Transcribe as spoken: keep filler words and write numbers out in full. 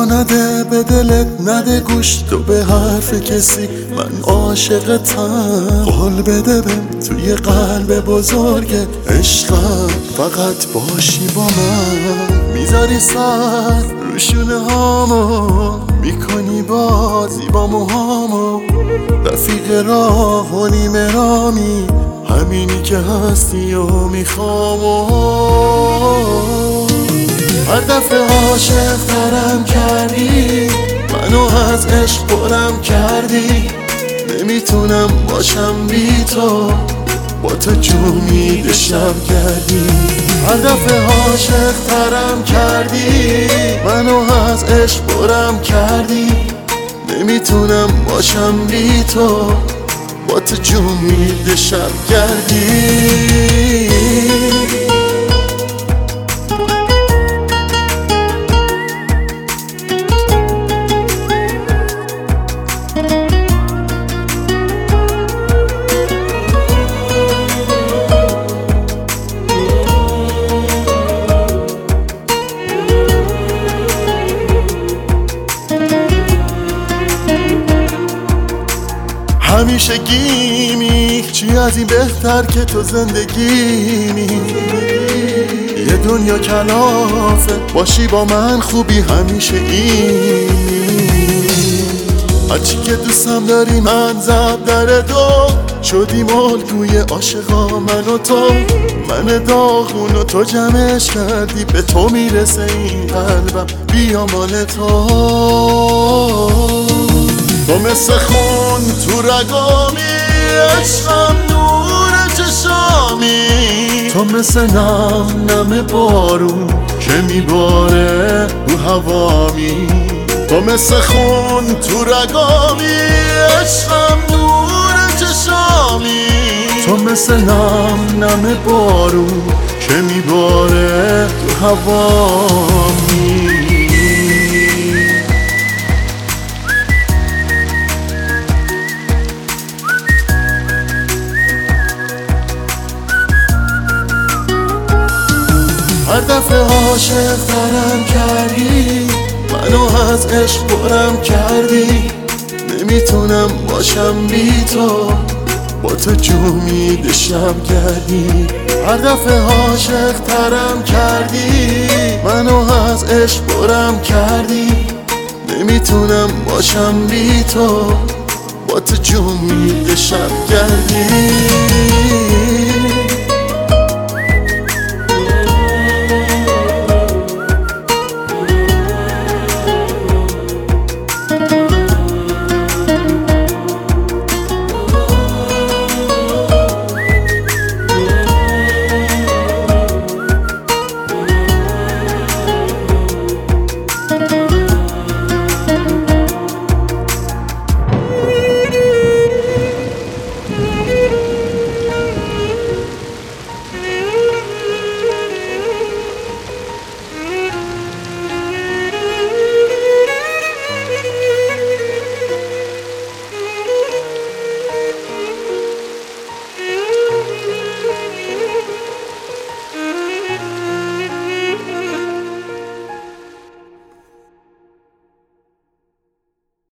نده به دلت، نده گوش تو به حرف کسی، من عاشقتم. قول بده بهم توی قلب بزرگ عشقم فقط باشی با من. میذاری سر رو شونه هامو، میکنی بازی با موهامو، رفیق راه و نیمه رامی، همینی که هستی و میخوامو. هر دفعه عاشق ترم کردی، منو از عشق پرم کردی، نمیتونم باشم بی تو، با تو جمید شب کردی. هر دفعه عاشق ترم کردی، منو از عشق پرم کردی، نمیتونم باشم بی تو، با تو جمید شب کردی. همیشه گیمی چی از این بهتر که تو زندگیمی، یه دنیا کلافه باشی با من خوبی همیشه اینی. هرچی که دوستم داری من زب در دو، شدیم الگوی عاشقا من و تو، من داغون و تو جمعش کردی، به تو میرسه این قلبم بیا مال تو. تو مثل خون تو رگامی، عشقم نور چشامی، تو مثل نم نم بارون که میباره رو هوامی. تو مثل خون تو رگامی، عشقم نور چشامی، تو مثل نم نم بارون که میباره رو هوامی. هر دفعه عاشق ترم کردی، منو از عشق پرم کردی، نمیتونم باشم بی تو، با تو جمید شب کردی. هر دفعه عاشق ترم کردی، منو از عشق پرم کردی، نمیتونم باشم بی تو، با تو جمید شب کردی.